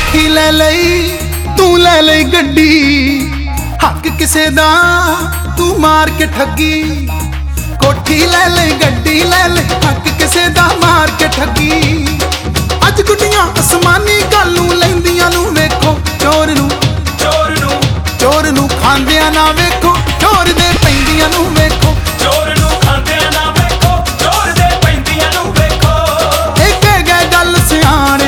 कोठी ले लई तू ले लई गड्डी, हक किसे दा तू मार के ठगी। कोठी ले लई गड्डी ले लई, हक किसे दा मार के ठगी। अज गुड्डियां आसमानी गालू लैंदियां नू वेखो चोर नू, चोर नू चोर नू खांदियां ना वेखो, चोर दे पैंदियां नू वेखो। चोर नू खांदियां ना वेखो, चोर दे पैंदियां नू वेखो। एक गए गल सियाणे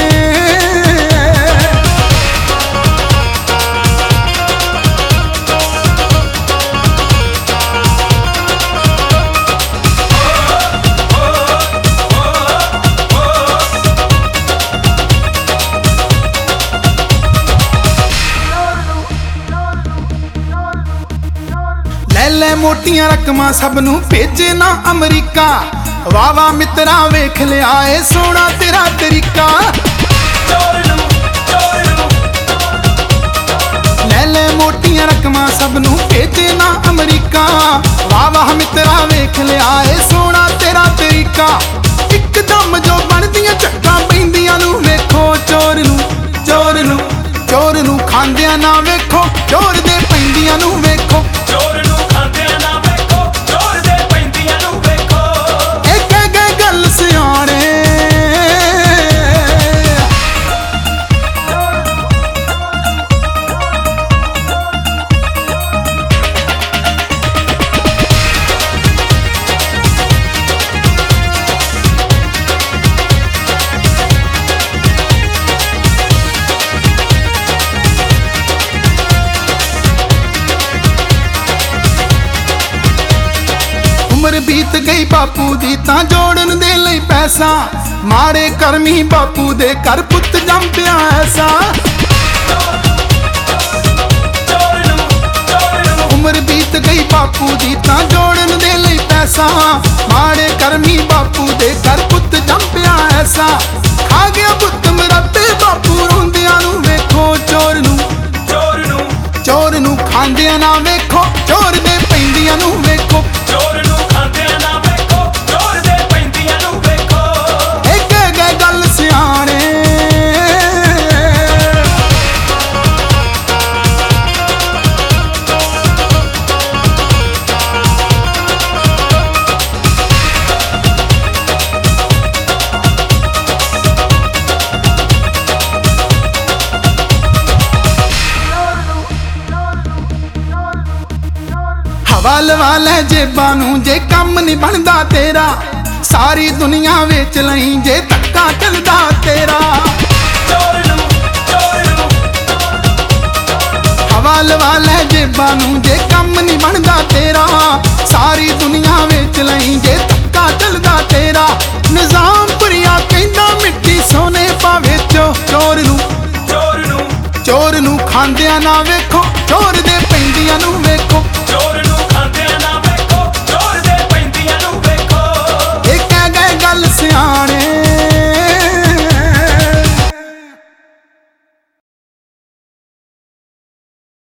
ले मोटियां रकमां सब नू भेजे ना अमरीका। वाह वाह मित्रा वेख लिया ए सोना तेरा तरीका। ले मोटियां रकमां सब नू भेजे ना अमरीका। वाह वाह मित्रा वेख लिया ए सोना तेरा तरीका। एकदम जो बनदियां चक्कां पैंदियां नू वेखो चोर नू, चोर नू, चोर नू खांदियां ना वेखो, चोर दे पैंदियां नू वेखो। चोर नू खांदियां ना वेखो, चोर दे पैंदियां नू वेखो। एक गए गल सियाणे उम्र बीत गई बापू दी तां जोड़न दे लई पैसा। माड़े करमी बापू दे कर पुत जम पिया ऐसा। उम्र बीत गई बापू दी तां जोड़न दे लई पैसा। माड़े करमी बापू दे कर पुत जम पिया ऐसा। खा गया पुत मेरा ते बापू रोंदियां नू वेखो चोर नू, चोर नू, चोर नू खांदियां ना वेखो, चोर दे पैंदियां नू वेखो। चोर नू खांदियां ना वेखो, चोर दे पैंदियां नू वेखो। एक गए गल सियाणे हवा लवा लै जेबां नू जे कम नहीं बनदा तेरा। सारी दुनिया वेच लई जे